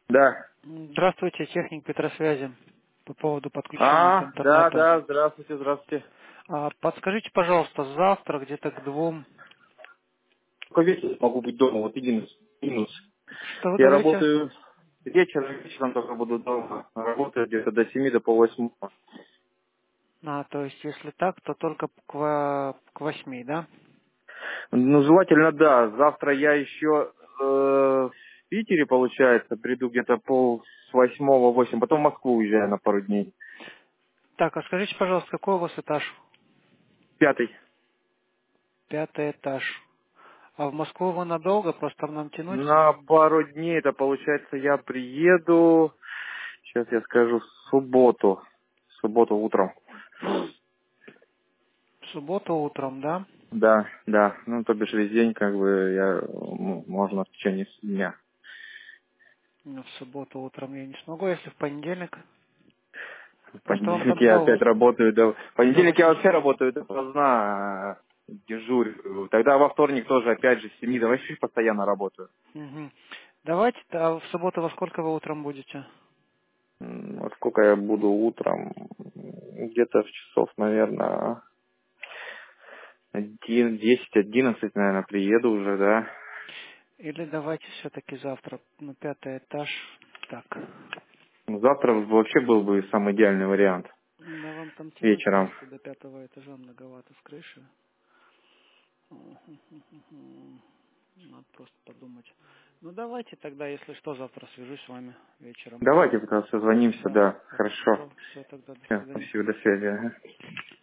Да. Здравствуйте, техник Петросвязи. По поводу подключения к Да, интернету. да, здравствуйте, здравствуйте. Подскажите, пожалуйста, завтра где-то к 2. Только вечером могу быть дома, вот единственный минус. Что вы Я говорите? работаю вечером только буду дома. Работаю где-то до 7 до пол-8. То есть, если так, то только к 8, да? Ну, желательно, да. Завтра я еще в Питере, получается, приду где-то пол с 8, потом в Москву уезжаю на пару дней. Так, а скажите, пожалуйста, какой у вас этаж? 5. 5 этаж. А в Москву вы надолго? Просто нам тянуть? На пару дней, это получается, я приеду, сейчас я скажу, в субботу утром. В субботу утром, да? Да, да. Ну, то бишь весь день, как бы, можно в течение дня. В субботу утром я не смогу, если в понедельник. В Просто вам понедельник там я опять работаю в до понедельник я 8. вообще работаю допоздна, дежурю. Тогда во вторник тоже, опять же, с 7 до 8 постоянно работаю. Мгм. Давайте, а в субботу во сколько вы утром будете? Вот сколько я буду утром? Где-то в часов, наверное, 10-11, наверное, приеду уже, да. Или давайте все-таки завтра, 5 этаж. Так. Ну, завтра вообще был бы самый идеальный вариант. Да вам там тянуть Вечером. просто до 5 этажа многовато с крыши. Мгм. Надо просто подумать. Ну давайте тогда, если что, завтра свяжусь с вами вечером. Давайте пока созвонимся, Да, да. Хорошо. хорошо. Все, тогда до Всё, свидания. спасибо, до связи. Ага.